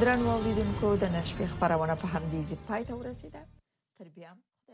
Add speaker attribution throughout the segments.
Speaker 1: درنو اوریدونکو د نشپې خبرونه په همدې ځای پای ته ورسیده. تر بیا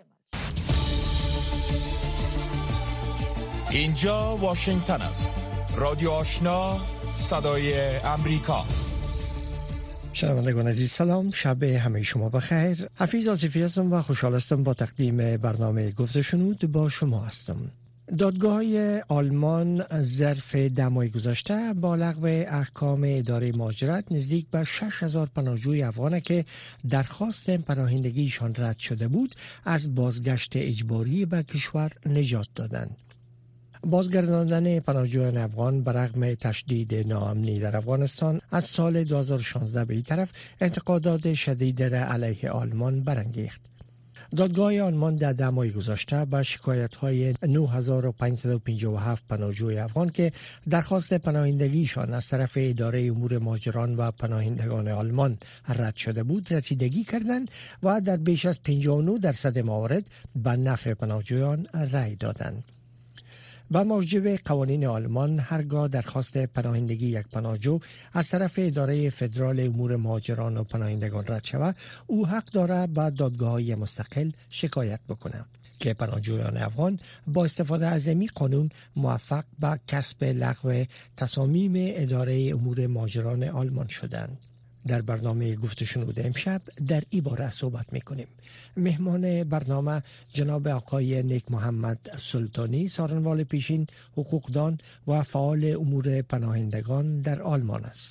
Speaker 2: اینجا واشنگتن است. رادیو آشنا صدای امریکا.
Speaker 3: شنوندگان عزیز سلام، شب همه شما بخیر. حفیظ آصفی هستم و خوشحال هستم با تقدیم برنامه گفت شنود با شما هستم. دادگاه آلمان ظرف 10 ماه گذشته با لغو احکام اداره مهاجرت نزدیک به 6000 پناهجوی افغان که درخواست پناهندگیشان رد شده بود از بازگشت اجباری به کشور نجات دادند. بازگرداندن پناهجویان افغان برغم تشدید ناامنی در افغانستان از سال 2016 به این طرف انتقادات شدید را علیه آلمان برانگیخت. دادگاه آلمان در 10 ماه گذشته به شکایت‌های 9557 پناهجوی افغان که درخواست پناهندگیشان از طرف اداره امور مهاجران و پناهندگان آلمان رد شده بود رسیدگی کردند و در بیش از 59% موارد به نفع پناهجویان رأی دادند. با موجب قوانین آلمان هرگاه درخواست پناهندگی یک پناهجو از طرف اداره فدرال امور مهاجران و پناهندگان رد شود، او حق دارد به دادگاه‌های مستقل شکایت بکنه که پناهجویان افغان با استفاده از این قانون موفق به کسب لغو تصامیم اداره امور مهاجران آلمان شدند. در برنامه گفت شنود امشب در این باره صحبت میکنیم. مهمان برنامه جناب آقای نیک محمد سلطانی، سارنوال پیشین، حقوقدان و فعال امور پناهندگان در آلمان است.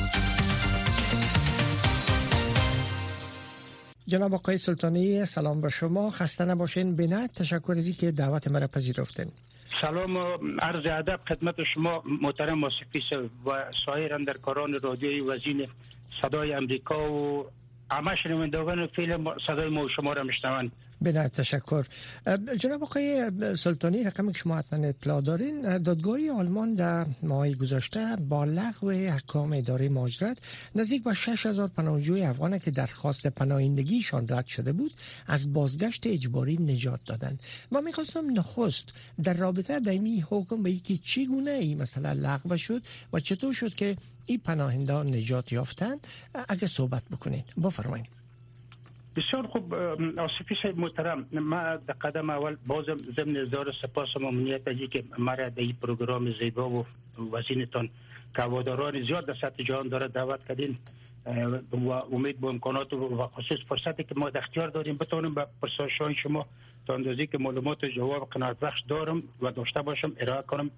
Speaker 3: جناب آقای سلطانی، سلام به شما، خسته نباشین. بنهایت تشکر از اینکه دعوت مرا پذیرفتین.
Speaker 4: سلام و عرض ادب خدمت شما محترم آصفی و سایر اندرکاران رادیوی وزین صدای امریکا و همه شنوندگان فیلم صدای ما و شما را میشنوند.
Speaker 3: بنهایت تشکر. جناب آقای سلطانی، رقمی که شما حتما اطلاع دارین، دادگاه آلمان در ماه گذشته با لغو احکام اداره مهاجرت نزدیک به 6000 پناهجوی افغان که درخواست پناهندگیشان رد شده بود از بازگشت اجباری نجات دادند. ما می‌خواستم نخست در رابطه با این حکم به اینکه چگونه این مثلا لغو شد و چطور شد که این پناهندگان نجات یافتند اگه صحبت بکنین بفرمایید.
Speaker 4: بسیار خوب آصفی صاحب محترم، ما در قدم اول بازم ضمن اظهار سپاس و ممنونیت از اینکه مرا در این پروگرام زیبا و وزینتان که هواداران زیاد در سطح جهان داره دعوت کردین و امید با امکانات و خصوص فرصتی که ما در اختیار داریم بتونیم به پرسش‌های شما تا اندازه‌ای که معلومات و جواب قناعت بخش دارم و داشته باشم ارائه کنم.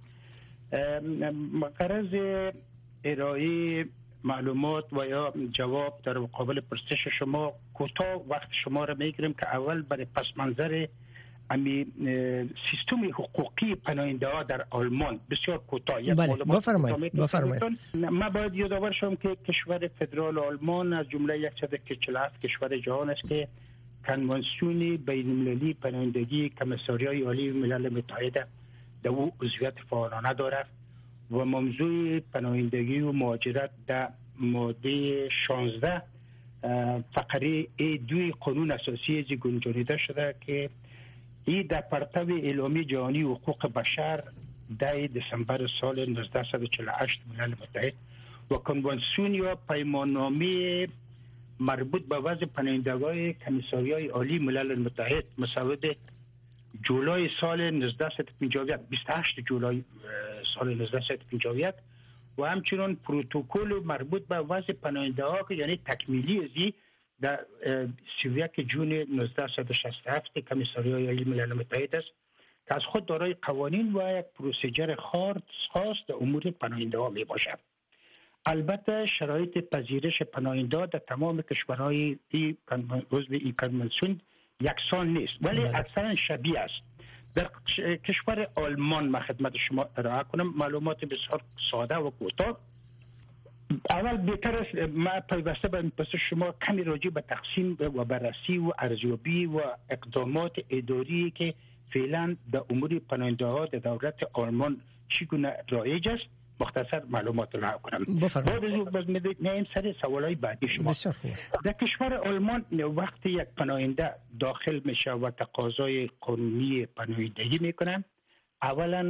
Speaker 4: غرض ارائه معلومات و یا جواب در مقابل پرسش شما کوتاه وقت شما را میگیرم که اول برای پس منظر امی سیستم حقوقی پناهنده‌ها در آلمان بسیار کوتاه یک معلومات
Speaker 3: بفرمایید.
Speaker 4: ما باید یادآور شوم که کشور فدرال آلمان از جمله 147 کشور جهان است که کنوانسیون بین‌المللی پناهندگی کمیساریای عالی ملل متحد در او عضویت فعالانه دارد و موضوع پناهندگی و مهاجرت در ماده 16 فقره 2 قانون اساسی از گنجانیده شده که این در پرتو اعلامیه جهانی حقوق بشر 10 دسامبر سال 1948 ملل متحد و کنوانسیون یا پیماننامه مربوط به وضع پناهندگان کمیساریای عالی ملل متحد مسعود جولای سال 1951 28 جولای سال 1951 و همچنین پروتکل مربوط به وضع پناهنده‌ها که یعنی تکمیلی ازی در 31 جون 1967 کمیساریای عالی ملل متحد است که از خود دارای قوانین و یک پروسیجر خاص در امور پناهنده‌ها می باشد. البته شرایط پذیرش پناهنده‌ها در تمام کشورهای عضو این کنوانسیون یکسان نیست ولی اکثرا شبیه است. در کشور آلمان ما خدمت شما ارائه کنم معلومات بسیار ساده و کوتاه. اول بهتر است ما پیوسته به پرسش شما کمی راجع به تقسیم و بررسی و ارزیابی و اقدامات اداری که فعلا در امور پناهنده‌ها در دولت آلمان چگونه رایج است مختصر معلومات را کنم. بعد میایم سر سوالای بعدی شما. در کشور آلمان وقتی یک پناهنده داخل میشه و تقاضای قانونی پناهندگی میکنن اولا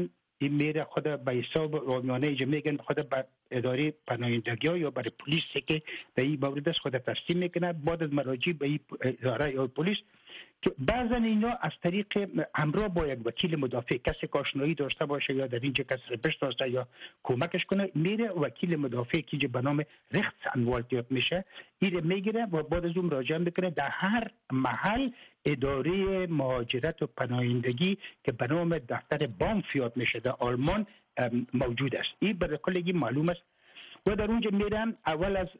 Speaker 4: این میره خود به حساب آمیانه میگن خود به اداره پناهندگی یا برای پلیس که در این مورد خود تسلیم میکنه. بعد از مراجعه به این اداره یا پلیس که بعضا اینا از طریق همراه با یک وکیل مدافع، کسی که آشنایی داشته باشه یا در اینجا کسی رو بشناسه یا کمکش کنه، میره وکیل مدافع که به نام رختsanwalt میشه این میگیره و بعد از اون مراجعه میکنه. در هر محل اداره مهاجرت و پناهندگی که به نام دفتر بامفیاد میشه در آلمان موجود است. این برای کلگی معلوم است و در اونجا میرم اول از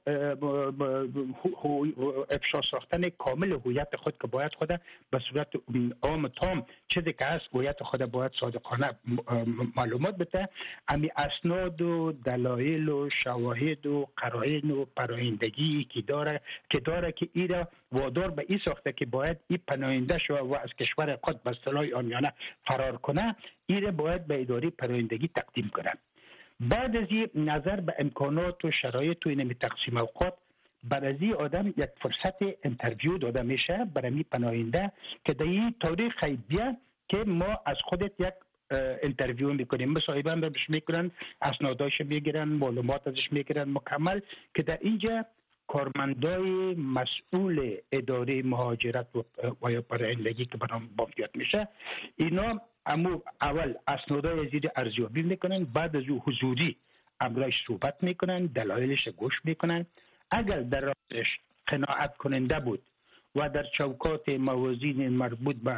Speaker 4: افشا ساختن کامل هویت خود که باید خود به صورت عام تام چیزی که هست هویت خود باید صادقانه معلومات بده. امی اسناد و دلایل و شواهد و قرائن و پناهندگی که داره که ایرا وادار به این ساخته که باید این پناهنده شو و از کشور خود به اصطلاح عامیانه فرار کنه، ایرا باید به اداره پناهندگی تقدیم کنه. بعد از این نظر به امکانات و شرایط و این تقسیم اوقات برای از این آدم یک فرصت انترویو داده میشه برای می پناهنده که در این تاریخ بیا که ما از خودت یک انترویو میکنیم، مصاحبه بهش میکنن، اسناداش میگیرن، معلومات ازش میگیرن مکمل که در اینجا کارمندای مسئول اداره مهاجرت و یا پناهندگی که برام بافیات میشه اینا اول اسنادای زیر ارزیابی میکنن، بعد از او حضوری امرایش صحبت میکنن، دلایلش گوش میکنن. اگر در راستش قناعت کننده بود و در چوکات موازین مربوط به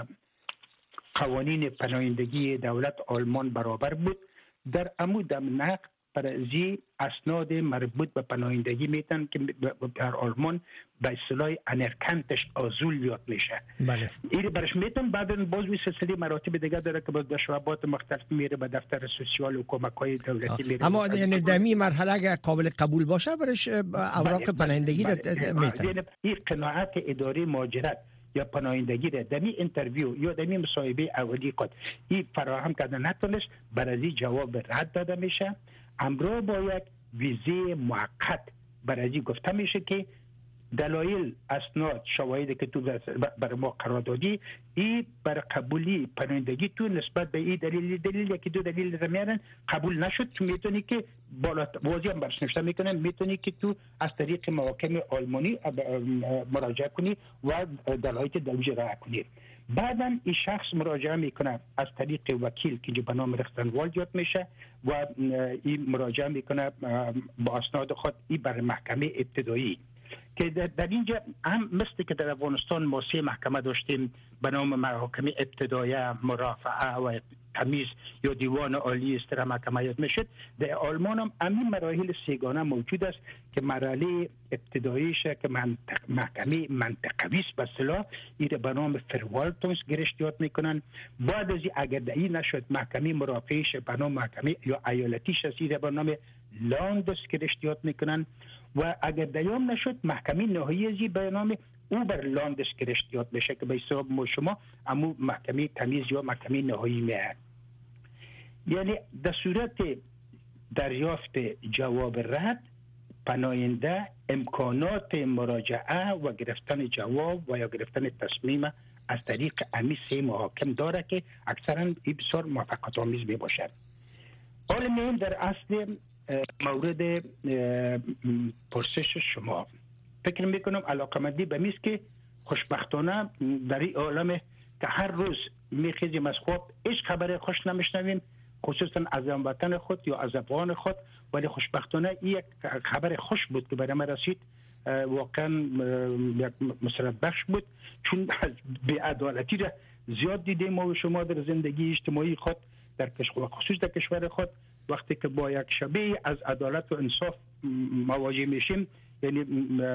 Speaker 4: قوانین پناهندگی دولت آلمان برابر بود، در دم نقد برای اسناد مربوط به پناهندگی میتن که در آلمان به اصطلاح انرکنتش آزول یاد میشه.
Speaker 3: بله.
Speaker 4: این برش میتن بعد باز وی سلسله مراتب دیگه داره که باز به شعبات مختلف میره، به دفتر سوسیال و کمک‌های دولتی میره.
Speaker 3: اما یعنی دمی مرحله اگه قابل قبول باشه برش اوراق پناهندگی میتن.
Speaker 4: یعنی این قناعت اداره مهاجرت یا پناهندگی را دمی انترویو یا دمی مصاحبه اولی خود این فراهم کرده نتونست، برای جواب رد داده میشه. امرو با یک ویزه موقت برای گفته میشه که دلایل اسناد شواهدی که تو برای ما قرار دادی این برای قبولی پناهندگی تو نسبت به این دلیل یکی دو دلیل رو میارن قبول نشد، تو میتونی که بالا واضح هم برش نوشته میکنن میتونی که تو از طریق محاکم آلمانی مراجعه کنی و دلایل راه کنی. بعدا این شخص مراجعه میکنه از طریق وکیل که به نام رختsanwalt یاد میشه و این مراجعه میکنه با اسناد خود این برای محکمه ابتدایی که در اینجا هم مثل که در افغانستان ما 3 محکمه داشتیم به نام محاکم ابتدایی، مرافعه و تمیز یا دیوان عالی استرا محکمه یاد میشد. در آلمان هم همین مراحل 3 گانه موجود است که مرحله ابتداییش که محکمه منطقوی است به اصطلاح این به نام فروالتونس گرشت یاد میکنن. بعد از اگر دایی نشد محکمه مرافعیش به نام محکمه یا ایالتیش است به نام لاندس گرشت یاد میکنن و اگر دیام نشد محکمه نهایی ازی به نام اوبرلاندس گرشت یاد بشه که به حساب ما شما امو محکمه تمیز یا محکمه نهایی میاد. یعنی در صورت دریافت جواب رد پناهنده امکانات مراجعه و گرفتن جواب و یا گرفتن تصمیم از طریق امی 3 محاکم داره که اکثرا بسیار موفقیت آمیز می باشد. حال مهم در اصل مورد پرسش شما فکر میکنم علاقمندی به میست که خوشبختانه در این عالم که هر روز میخیزیم از خواب هیچ خبر خوش نمیشنویم، خصوصا از هموطن خود یا از افغان خود، ولی خوشبختانه این یک خبر خوش بود که برای من رسید، واقعا یک مسرت بخش بود، چون بی‌عدالتی را زیاد دیدیم ما و شما در زندگی اجتماعی خود در کشور، خصوص در کشور خود. وقتی که با یک شبیه از عدالت و انصاف مواجه میشیم یعنی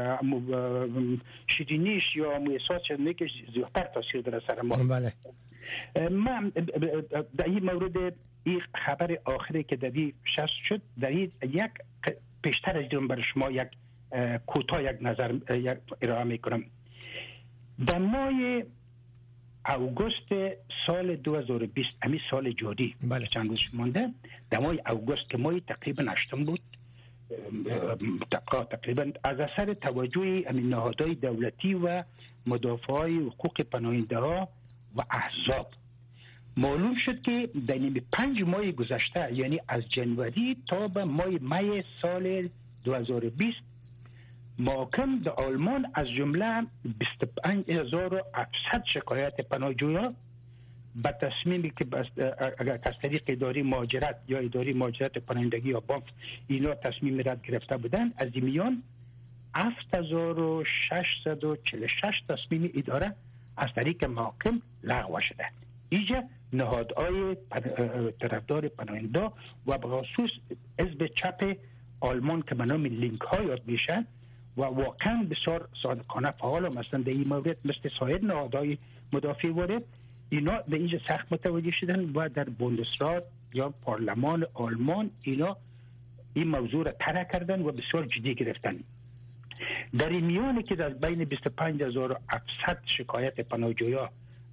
Speaker 4: شیرینیش یا احساس نکش زیادتر تاثیر داره سر ما.
Speaker 3: بله.
Speaker 4: من در این مورد این خبر آخری که در این شخص شد در این یک پیشتر از دیدم برای شما یک کوتاه یک نظر ارائه میکنم. در ماه اوگوست سال 2020 همین سال جاری چند روز مونده، در ماه اوگوست که ماه تقریبا 8 بود تقریبا از اثر توجه همین نهادهای دولتی و مدافعای حقوق پناهنده ها و احزاب معلوم شد که در 5 ماه گذشته، یعنی از جنوری تا به ماه می سال 2020، محاکم در آلمان از جمله 25700 شکایت پناهجویان به تصمیمی که از طریق اداره مهاجرت یا اداره مهاجرت پناهندگی یا بانک اینا تصمیم رد گرفته بودن، از این میان 7646 تصمیم اداره از طریق محاکم لغو شده. اینجا نهادهای طرفدار پناهنده و به خصوص حزب چپ آلمان که به نام لینک ها یاد میشن و واقعا بسیار صادقانه فعال مثلا در این مورد مثل سایر نهادهای مدافع وارد، اینا به اینجا سخت متوجه شدن و در بوندسرات یا پارلمان آلمان اینا این موضوع را طرح کردن و بسیار جدی گرفتن. در این میانه که از بین 25700 شکایت پناهجویان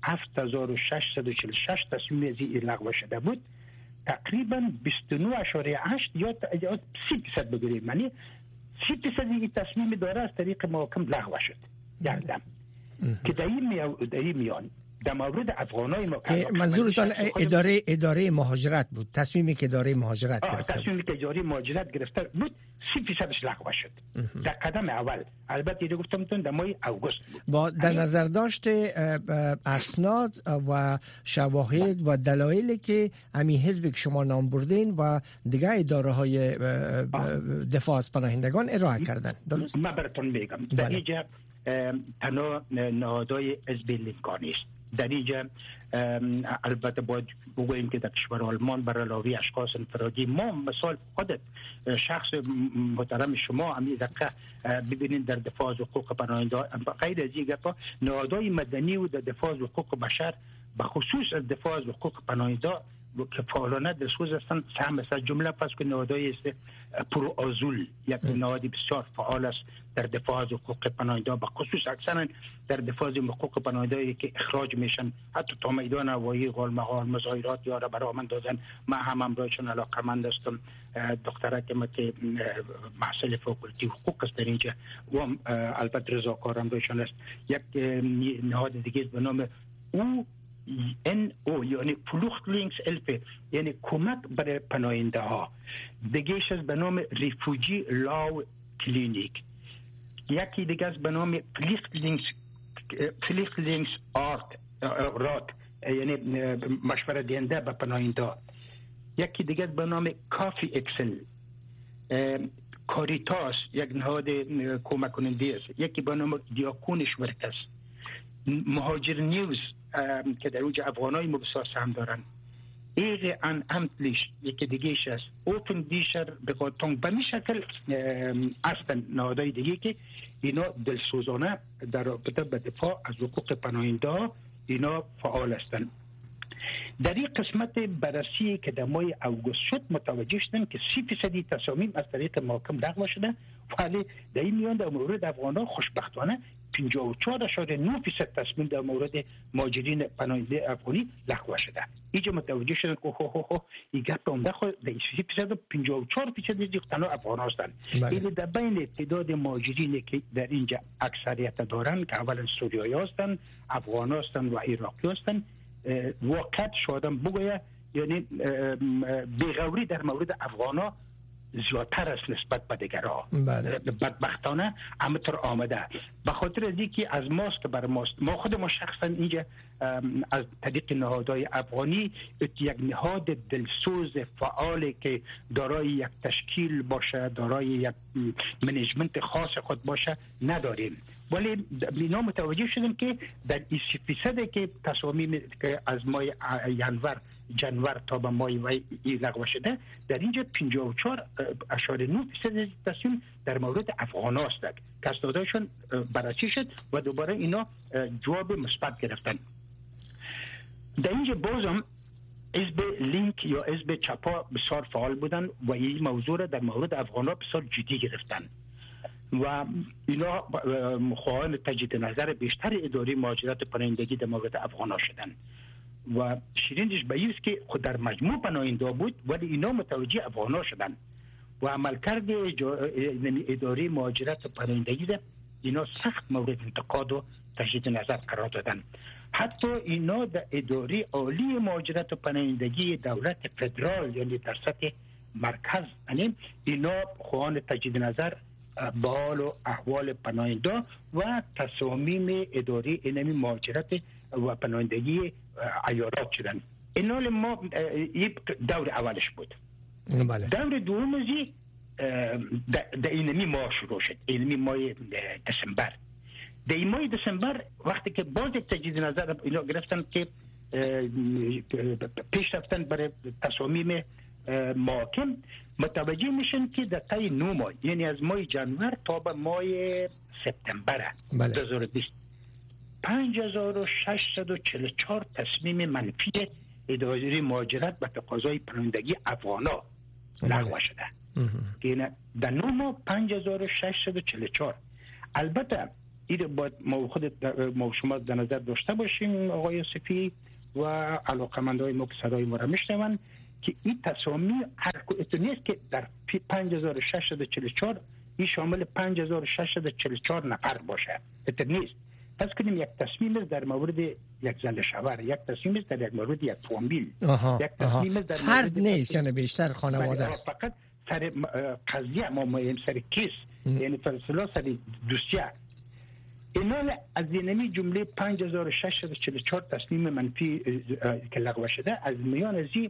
Speaker 4: 7646 تصمیم از این لغو شده بود، تقریبا 29.8 یا 30% بگیریم، یعنی 30% این تصمیم داره از طریق محاکم لغو شد. یک دم که در این میان در مورد افغانای ما
Speaker 3: منظورتان اداره مهاجرت بود، تصمیمی که اداره مهاجرت گرفته
Speaker 4: تصمیمی که اداره مهاجرت گرفته بود 30% لغو شد در قدم اول. البته دیگه گفتم در ماه اوگوست بود.
Speaker 3: با در نظر داشت اسناد و شواهد و دلایلی که همین حزبی که شما نام بردین و دیگه اداره های دفاع از پناهندگان ارائه کردن، درست؟
Speaker 4: من براتون میگم در اینجا تنها نهادهای حزب لینک نیست. در اینجا البته باید بگوییم که در کشور آلمان برای علاوه اشخاص انفرادی، ما مثال خودت شخص محترم شما همین دقیقه ببینید در دفاع از حقوق پناهنده، غیر از این گپا نهادهای مدنی و در دفاع از حقوق بشر به خصوص از دفاع از حقوق پناهنده که فعالانه دستخوش هستند، مثلا جمله پس که نهادهای پرو آزول یک نهادی بسیار فعال است در دفاع از حقوق پناهنده، به خصوص اکثرا در دفاع از حقوق پناهنده که اخراج میشن حتی تا میدان هوایی غالمغال مظاهرات یا را برای من دادن. من هم امرایشان علاقمند هستم، دختره که محصل فاکولتی حقوق است در اینجا و البته رضاکار امرایشان است. یک نهاد دیگه به نام او یعنی Flüchtlingshilfe، یعنی کمک برای پناهنده ها. دیگهش از به نام ریفوجی لاو کلینیک. یکی دیگه از به نام Flüchtlings رات، یعنی مشورت دهنده به پناهنده. یکی دیگه از به نام کافی اکسل. کاریتاس یک نهاد کمک کننده است. یکی به نام دیاکونش ورکس. مهاجر نیوز که در اونجا افغانای مبساس هم دارن. ایغ ان امتلیش یکی دیگهش است. اوتن دیشر بگاتون به می شکل اصلا نهادهای دیگه که اینا دلسوزانه در رابطه به دفاع از حقوق پناهنده اینا فعال هستند. در این قسمت بررسی که در ماه اوگوست شد متوجه شدن که 30% تصامیم از طریق محاکم لغو شده، ولی در این میان در مورد افغانان خوشبختانه 54.9% تصمیم در مورد مهاجرین پناهنده افغانی لغو شده. اینجا متوجه شدن که این گپ عمده خود در 30% 54% تنها افغان هستند. این در بین تعداد مهاجرین که در اینجا اکثریت دارن که اولا سوریایی هستند، افغان هستند و عراقی هستند، واقعا شادم بگویه یعنی بیغوری در مورد افغانا زیادتر است نسبت به دیگرها. بدبختانه همینطور آمده به خاطر از اینکه از ماست که بر ماست. ما خود ما شخصا اینجا از طریق نهادهای افغانی یک نهاد دلسوز فعالی که دارای یک تشکیل باشه، دارای یک منیجمنت خاص خود باشه نداریم، ولی اینا متوجه شدیم که در 20% که تصامیم که از ماه جنور تا به ماه لغو شده، در اینجا 54.9% تصمیم در مورد افغان است که اسنادشون بررسی شد و دوباره اینا جواب مثبت گرفتن. در اینجا بازم حزب لینک یا حزب چپا بسیار فعال بودن و این موضوع را در مورد افغان ها بسیار جدی گرفتن و اینا خواهان تجدید نظر بیشتر اداره مهاجرت پناهندگی در مورد افغان ها شدن و شیرینش به این است که خود در مجموع پناهنده بود ولی اینا متوجه افغان ها شدن و عملکرد اداره مهاجرت پناهندگی اینا سخت مورد انتقاد و تجدید نظر قرار دادن. حتی اینا در اداره عالی مهاجرت و پناهندگی دولت فدرال یعنی در سطح مرکز، یعنی اینا خواهان تجدید نظر به حال و احوال پناهنده و تصامیم اداره اینمی مهاجرت و پناهندگی ایالات شدن. اینا ما دور اولش بود.
Speaker 3: بله.
Speaker 4: دور دوم ازی در اینمی ماه شروع شد، اینمی ماه دسامبر. در این ماه دسامبر وقتی که باز یک تجدید نظر اینا گرفتن که پیش رفتن برای تصامیم محاکم، متوجه میشن که در طی 9 ماه یعنی از ماه جنور تا به ماه سپتامبر 2020 5644 تصمیم منفی اداره مهاجرت به تقاضای پناهندگی افغانا لغو شده. که در 9 ماه 5644. البته این باید ما خود ما شما در نظر داشته باشیم آقای صفی و علاقمندای ما که صدای ما را میشنون که این تصامیم هر نیست که در 5644 این شامل 5644 نفر باشه. نیست. پس کنیم یک تصمیم در مورد یک زن شوهر، یک تصمیم در یک مورد یک فامیل، یک تصمیم در
Speaker 3: فرد نیست، یعنی بیشتر خانواده است.
Speaker 4: فقط سر قضیه ما مهم سر کیس، یعنی فرسلا سر دوسیه. اینا از اینمی جمله 5644 تصمیم منفی که لغو شده، از میان ازی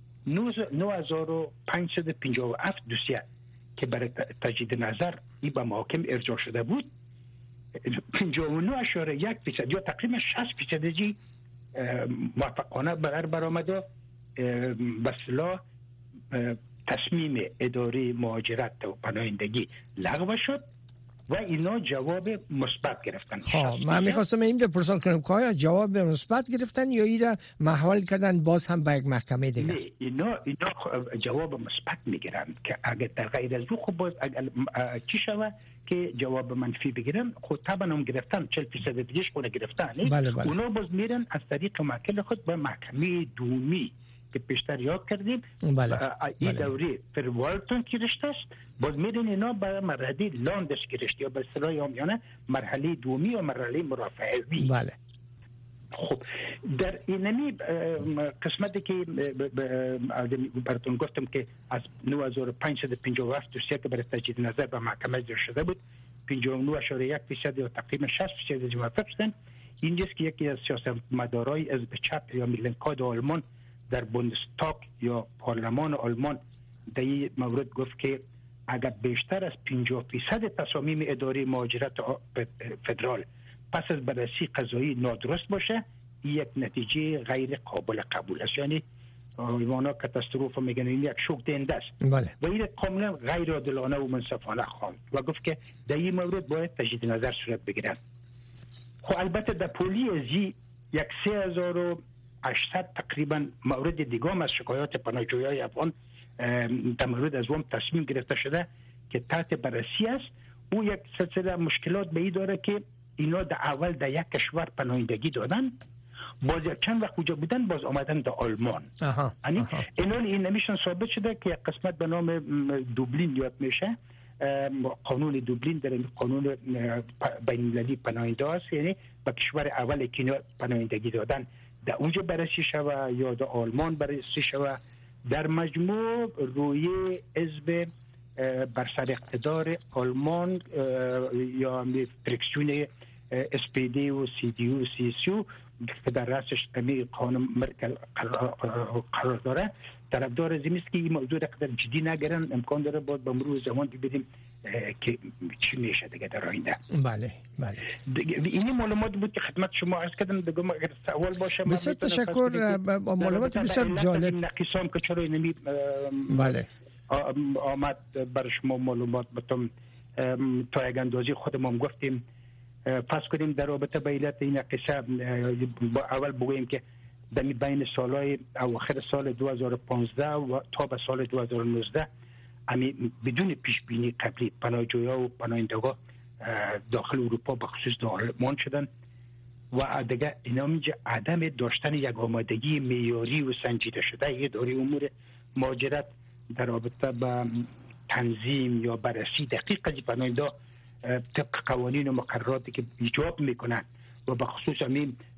Speaker 4: 9557 دوسیه که برای تجدید نظر این به محاکم ارجاع شده بود، 59.1% یا تقریبا 60% جی موفقانه برآمده به اصطلاح تصمیم اداره مهاجرت و پناهندگی لغو شد و اینا جواب مثبت گرفتن.
Speaker 3: من می‌خواستم این بپرسم کنم که آیا جواب مثبت گرفتن یا اینا محول کردن باز هم به یک محکمه دیگه؟
Speaker 4: نه، اینا جواب مثبت میگیرن که اگر در غیر از او خب باز چی شود که جواب منفی بگیرن. خود طبعا هم گرفتن 40% دیگه‌اش خود گرفتن.
Speaker 3: بله.
Speaker 4: اونا باز میرن از طریق محکمه خود به محکمه دومی که پیشتر یاد کردیم. این دوره فروالتون که رشته است، باز میرن اینا به مرحله لاندش که رشته یا به اصطلاح عامیانه مرحله دومی و مرحله مرافعوی.
Speaker 3: بله.
Speaker 4: خب در اینمی قسمتی که براتون گفتم که از 9557 دوسیه که برای تجدید نظر به محکمه اجرا شده بود، 59.1% یا تقریبا 60% موفق شدن. اینجاست که یکی از سیاستمدارای حزب چپ یا میلنکاد آلمان در بوندستاگ یا پارلمان آلمان در این مورد گفت که اگر بیشتر از 50% تصامیم اداره مهاجرت فدرال پس از بررسی قضایی نادرست باشه، یک نتیجه غیر قابل قبول است. یعنی ایوانا کاتاستروف میگن این یک شوک دهنده است.
Speaker 3: بله.
Speaker 4: و این کاملا غیر عادلانه و منصفانه خواند و گفت که در این مورد باید تجدید نظر صورت بگیرد. خب البته در پولی ازی 3800 تقریبا مورد دیگه از شکایات پناهجویان افغان در مورد از وام تصمیم گرفته شده که تحت بررسی است. او یک سلسله مشکلات به این داره که اینا در اول در یک کشور پناهندگی دادن، باز چند وقت کجا بودن باز آمدن در آلمان. یعنی اینا این نمیشن ثابت شده که یک قسمت به نام دوبلین یاد میشه، قانون دوبلین در قانون بین‌المللی پناهنده است، یعنی به کشور اولی که اینا پناهندگی دادن در اونجا بررسی شوه یا در آلمان بررسی شوه. در مجموع روی حزب بر سر اقتدار آلمان یا فریکسیون SPD و CDU و CSU که در رأسش امی قانون مرکل قرار داره، طرفدار از این است که این موضوع را قدر جدی نگیرن. امکان داره باید به مرور زمان ببینیم که چی میشه دیگه در آینده.
Speaker 3: بله.
Speaker 4: این معلومات بود که خدمت شما عرض کردم. دیگه اگر سوال باشه
Speaker 3: بسیار تشکر. معلومات بسیار جالب.
Speaker 4: نقیصام که چرا اینمی
Speaker 3: بله
Speaker 4: آمد برای شما معلومات بتم تا یک اندازی خودمون گفتیم. پس کنیم در رابطه با علت این قصه اول بگوییم که در بین سالهای اواخر سال 2015 و تا به سال 2019 بدون پیش بینی قبلی پناهجویان و پناهندگان داخل اروپا به خصوص در آلمان شدن و دیگه اینا میگه عدم داشتن یک آمادگی معیاری و سنجیده شده اداره امور مهاجرت در رابطه با تنظیم یا بررسی دقیق از پناهنده طبق قوانین و مقرراتی که ایجاب میکنن و به خصوص همین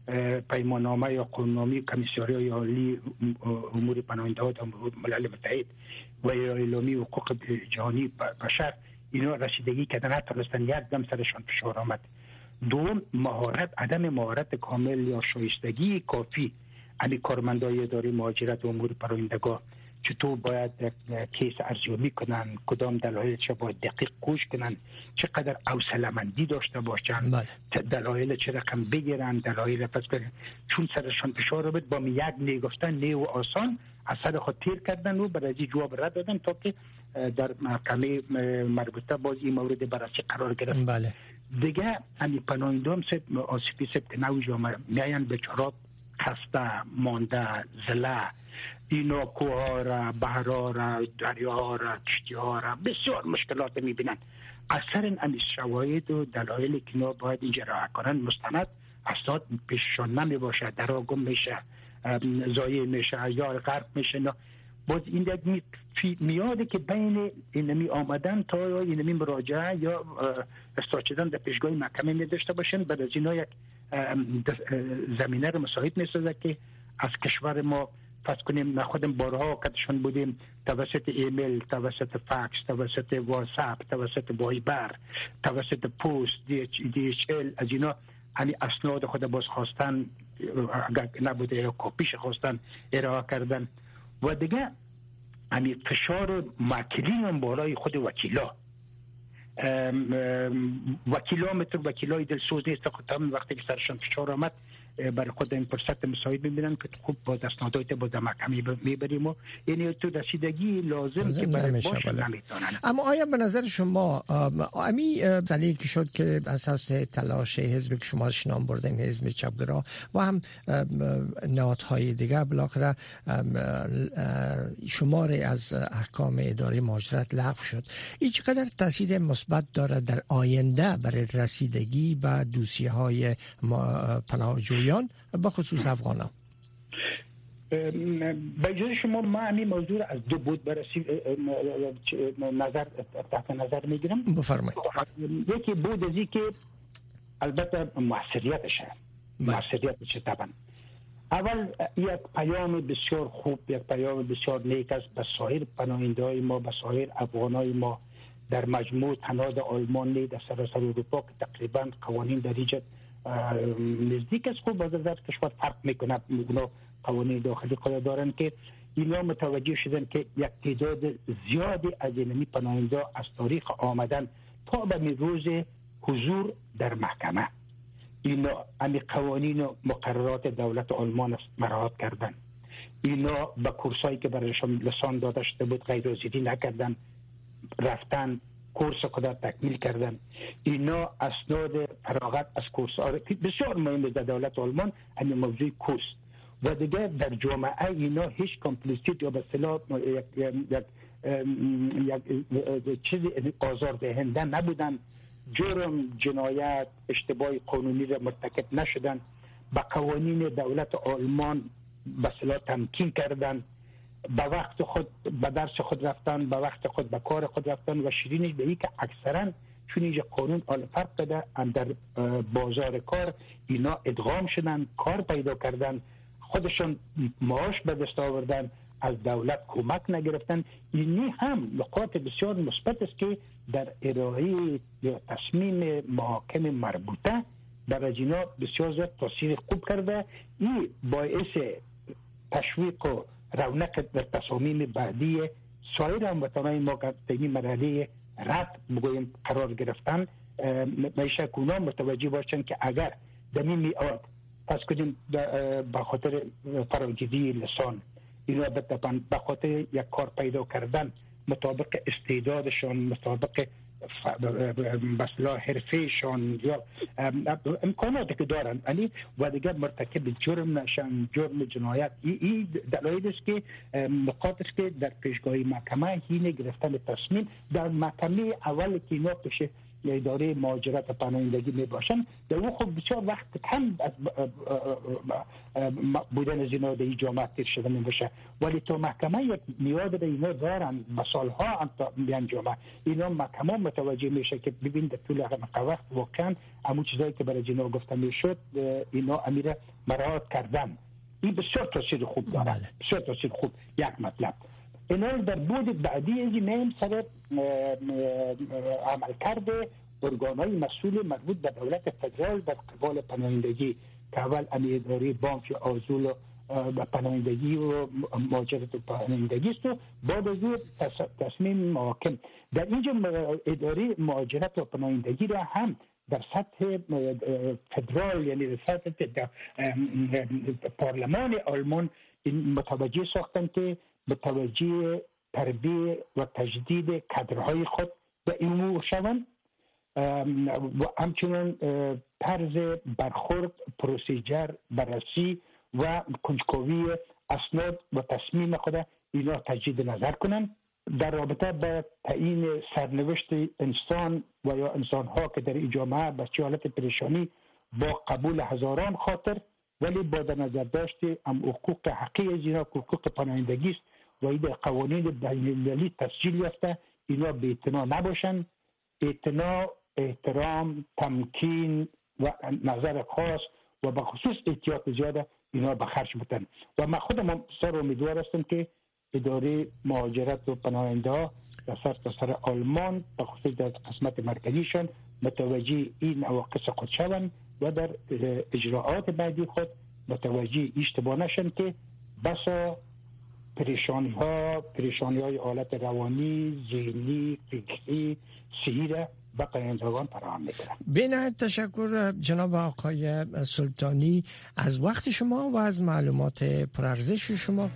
Speaker 4: پیماننامه یا قانوننامه کمیسیون عالی امور پناهندگان ملل متحد و اعلامیه حقوق جهانی بشر اینا رسیدگی کردن، نتونستن یک دم سرشان فشار آمد. دوم، عدم مهارت کامل یا شایستگی کافی علی کارمندای اداره مهاجرت و امور پناهندگان چطور باید کیس ارزیابی کنن، کدام دلایلش باید دقیق گوش کنن، چقدر حوصله‌مندی داشته باشن، دلایل چه رقم بگیرن، دلایل پس برن. چون سرشان فشار آمد با یک نگفتن نه و آسان از سر خود تیر کردن و برای جواب رد دادن تا که در محکمه مربوطه باز این مورد بررسی قرار گرفت.
Speaker 3: بله.
Speaker 4: دیگه امی پناهندگان آسیبی سبت نوی جامعه میاین بیچاره خسته مانده زله اینا کوها را، بحرها را، دریاها را، کشتیها را بسیار مشکلات میبینن. اثر امی شواهد و دلایل که اینا باید اینجا راه کنن مستند اسناد پیششان نمی باشه، درها گم میشه، ضایع میشه یا غرق میشه. باز این دیگه میاده که بین اینمی آمدن تا اینمی مراجعه یا استاچیدن در پیشگاه محکمه میداشته باشن، بعد از اینا یک زمینه رو مساعد میسازه که از کشور ما فرض کنیم خودم بارها کدشان بودیم توسط ایمیل، توسط فکس، توسط واتساپ، توسط وایبر، توسط پست DHL از اینا همین اسناد خود باز خواستن، اگر نبوده یا کپیش خواستن ارائه کردن. و دیگه همین فشار موکلین هم بالای خود وکیلا وکیلای دلسوز نیست خود وقتی که سرشان فشار آمد برای خود این فرصت مساعد میبینن که خوب با دستنادایت با محکمه میبریم و یعنی تو رسیدگی لازم که برای باشه نمیتونن.
Speaker 3: اما آیا به نظر شما امی مسئله که شد که اساس تلاش حزب که شما نام بردین حزب چپگرا و هم نهادهای دیگر بالاخره شماری از احکام اداره مهاجرت لغو شد، این چقدر تاثیر مثبت داره در آینده برای رسیدگی به دوسیه‌های پناهجویان به خصوص افغانان؟
Speaker 4: به اجازه شما ما همین موضوع از دو بود بررسی تحت نظر میگیرم.
Speaker 3: بفرمایید.
Speaker 4: یکی بود ازی که البته موثریتشه طبعا. اول یک پیام بسیار خوب، یک پیام بسیار نیک است به سایر پناهنده‌های ما، به سایر افغانای ما در مجموع تنها آلمان در سراسر اروپا که تقریبا قوانین در اینجا نزدیک است. خوب از کشور فرق میکنه، قوانین داخلی خود دارن که اینا متوجه شدن که یک تعداد زیادی از اینمی پناهنده از تاریخ آمدن تا به روز حضور در محکمه اینا امی قوانین و مقررات دولت آلمان است مراعات کردن. اینا با کورسایی که برایشان لسان داده شده بود غیر حاضری نکردن، رفتن کورس خود تکمیل کردن. اینا اسناد فراغت از کورس بسیار مهم در دولت آلمان همین موضوع کورس و دیگه در جامعه اینا هیچ کامپلیسیت یا به اصطلاح یک چیز آزاردهنده نبودن، جرم، جنایت، اشتباه قانونی را مرتکب نشدن، با قوانین دولت آلمان به اصطلاح تمکین کردن، به وقت خود به درس خود رفتن، به وقت خود به کار خود رفتن و شیرینش به این که اکثرا چون اینجا قانون فرق داده در بازار کار اینا ادغام شدن، کار پیدا کردن، خودشون معاش به دست آوردن، از دولت کمک نگرفتن. اینی هم نقاط بسیار مثبت است که در ارائه تصمیم محاکم مربوطه برای اینا بسیار زیاد تاثیر خوب کرده. این باعث تشویق و رونق در تصامیم بعدی سایر هموطنان ما که در این مرحله رد بگویم قرار گرفتن میشه که اونا متوجه باشن که اگر در این میعاد پس کنیم به خاطر فراگیری لسان اینا بتپن به خاطر یک کار پیدا کردن مطابق استعدادشان، مطابق مثلا حرفهشان یا امکاناتی که دارن یعنی و دیگر مرتکب جرم نشن، جرم جنایت. این دلایل است که نقاط است که در پیشگاه محکمه هین گرفتن تصمیم در محکمه اول که اینا پیش اداره مهاجرت و پناهندگی می باشن، در اون خب بسیار وقت هم از بودن از اینا در این جامعه تیر شده می باشه، ولی تو محکمه یک نیاز به اینا دارن مسائلها میان جامعه. اینا محکمه متوجه میشه که ببین در طول وقت واقعا همون چیزایی که برای اینا گفته میشد اینا امیر مراعات کردن. این بسیار تاثیر خوب داره. بسیار تاثیر خوب. یک مطلب اینا در بود بعدی از این سر عمل کرده ارگانهای مسئول مربوط به دولت فدرال در قبال پناهندگی که اول اداره بانک آزول و پناهندگی و مهاجرت و پناهندگی است و بعد از اون تصمیم محاکم در اینجا اداره مهاجرت و پناهندگی را هم در سطح فدرال یعنی در سطح پارلمان آلمان متوجه ساختن که به توجه تربیت و تجدید کادرهای خود به این امور شوند و همچنین طرز برخورد پروسیجر بررسی و کنجکاوی اسناد و تصمیم خود اینا تجدید نظر کنند در رابطه با تعیین سرنوشت انسان و یا انسانها که در این جامعه به چه حالت پریشانی با قبول هزاران خاطر ولی با در نظر داشت حقوق حقیقی از اینا حقوق پناهندگی است و این قوانین بین‌المللی تسجیل یافته اینا به اعتنا نباشند. اعتنا، احترام، تمکین و نظر خاص و به خصوص احتیاط زیاده اینا به خرج بودن و من خودم سر امیدوار هستم که اداره مهاجرت و پناهنده ها در سر آلمان به خصوص در قسمت مرکزیشان متوجه این نواقص خود شوند و در اجراعات بعدی خود متوجه اشتباه نشن که بسا پریشانی های حالت روانی، ذهنی، فکری، صحی را به پناهندگان فراهم می‌کنند.
Speaker 3: به نهایت تشکر جناب آقای سلطانی از وقت شما و از معلومات پرارزش شما.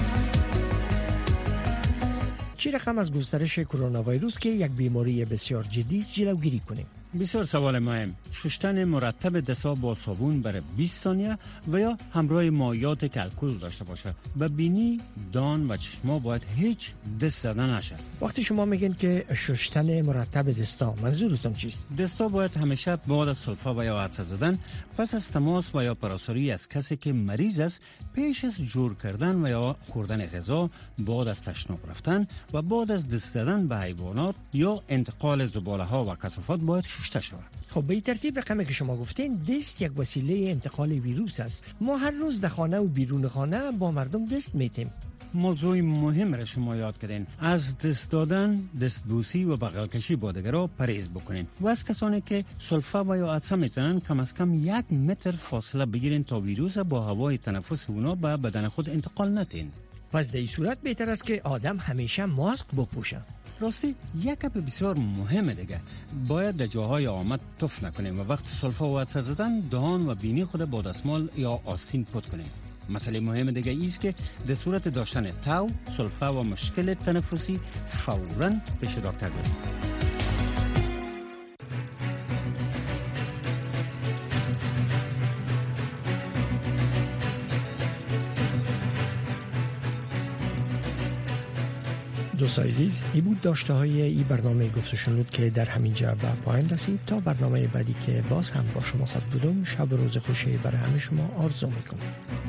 Speaker 3: چی رقم از گسترش کرونا ویروس که یک بیماری بسیار جدی است جلوگیری کنیم؟
Speaker 5: بسیار سوال مهم. شستن مرتب دست‌ها با صابون برای 20 ثانیه و یا همراه مایعات که الکل داشته باشه. به بینی، دان و چشما باید هیچ دست زدن نشه.
Speaker 3: وقتی شما میگین که شستن مرتب دستا منظورتون چیست؟
Speaker 5: دستا باید همیشه بعد از سلفه و یا عطسه زدن پس از تماس و یا پراساری از کسی که مریض است پیش از جور کردن و یا خوردن غذا، بعد از تشناب رفتن و بعد از دست زدن به حیوانات یا انتقال زباله ها و کثافات باید شسته شود.
Speaker 3: خب به این ترتیب رقمی که شما گفتین دست یک وسیله انتقال ویروس است. ما هر روز در خانه و بیرون خانه با مردم دست میتیم.
Speaker 5: موضوع مهم را شما یاد کردین. از دست دادن، دستبوسی و بغل کشی با دیگران پرهیز بکنین و از کسانی که سلفه و یا عطسه میزنن کم از کم 1 متر فاصله بگیرین تا ویروس با هوای تنفس اونا به بدن خود انتقال ندین.
Speaker 3: پس در این صورت بهتر است که آدم همیشه ماسک بپوشه.
Speaker 5: راستی یک گپ بسیار مهمه دیگه، باید در جاهای آمد تف نکنیم و وقت سلفه و عطسه زدن دهان و بینی خود با دستمال یا آستین پت کنیم. مسئله مهم دیگه ایست که در صورت داشتن تاو، سلفه و مشکل تنفسی فوراً پیش دکتر بریم.
Speaker 3: دوست عزیز، این بود داشته های این برنامه گفت و شنود که در همینجا به پایان رسید. تا برنامه بعدی که باز هم با شما خواهد بودم، شب و روز خوشی برای همه شما آرزو میکنم.